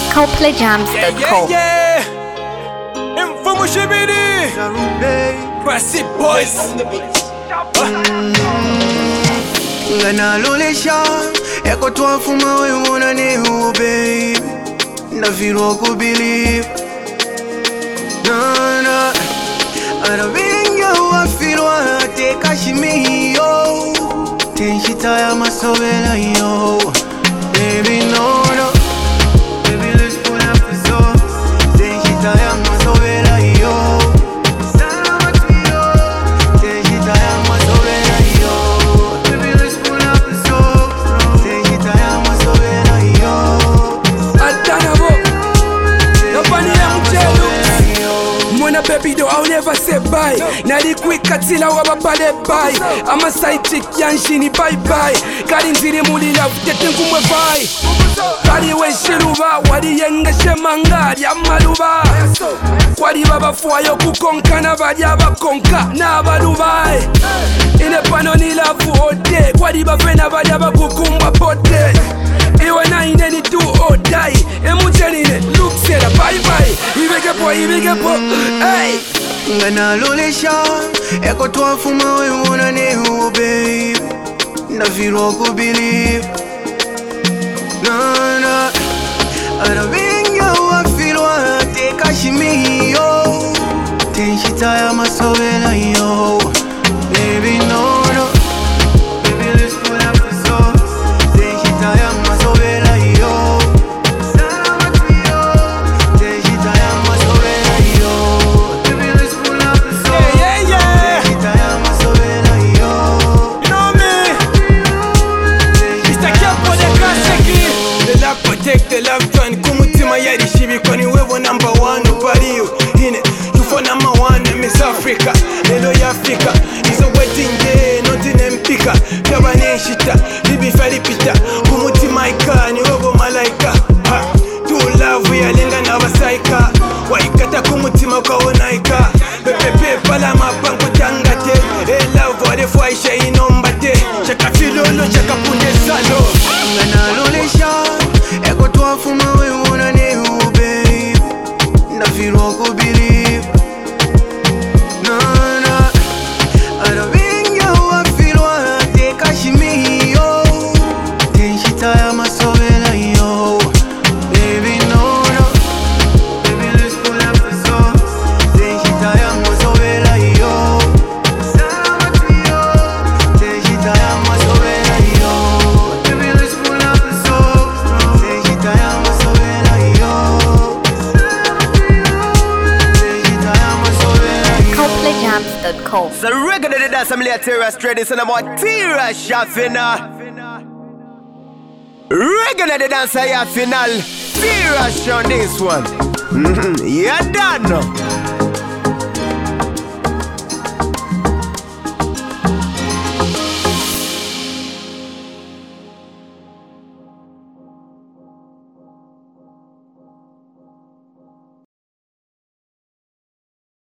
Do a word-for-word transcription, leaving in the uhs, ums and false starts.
Couple Jams dot com. Yeah, yeah. Informo Shibidi. Classic boys. Ngana lolesha eko twafuma we wona ne ho babe na feel ko believe na na arabenga wa feel wa te kashimi yo tenshita ya masobela yo baby no no baby let's pull up the song tenshita ya masobela yo sana trio tenshita ya masobela yo baby let's pull up the song tenshita ya masobela yo Altanabo. Nobody am tell Mwana baby though I'll never say bye. Nali quick katila waba bale bye. I'm a side chick yanshini bye bye. Kari nziri muli love tete kumwe bye. Kari we shiluba wadi yenga shemangari amaluba. Wadi baba fuayo kukonka na badi abakonka na abalubai. Ine pano ni love ode. Wadi bafena badi abakukumba pote. Iwe na ine ni do or die. Emujenine look said bye bye. Ibeke po ibeke po. Hey. Ngana lolesha eko twafuma we wona ne ho babe na feel ko believe na na arabenga wa feel wa te kashimi yo tenshita ya masobela yo baby no no baby let's pull up the song tenshita ya masobela yo sana trio tenshita ya masobela yo baby let's pull up the song Yeah, yeah, tenshita ya masobela yo you know me. Mister Kepo the Kaseki. The love protect the love join. Kumutima yari shibi kwani wewe number one upariyo. Ine you for number one in Miss Africa. Lelo ya Africa is a wedding day not in Empika. Kabane shita bibi faripita. Kumutima ika ni wewe malaika. Ha to love we alenga na basaika. Waikata kumutima ukaona ika. Pepepe pala mapango tangate. Hey love what if I share inombate. Chaka filolo chaka punde salo. Ngana lolesha eko twafuma we wona ne ho babe na feel ko believe na na arabenga wa feel wa te kashimi yo tenshita ya masobela yo baby no no baby let's pull up the song tenshita ya masobela yo sana trio tenshita ya masobela yo baby let's pull up the song tenshita ya masobela yo sana trio tenshita ya masobela yo Couple Jams dot com. So regularly that's some later straight this and about Tira Shafina. Regularly dance a final Tira on this one. Mm-hmm. Yeah, done.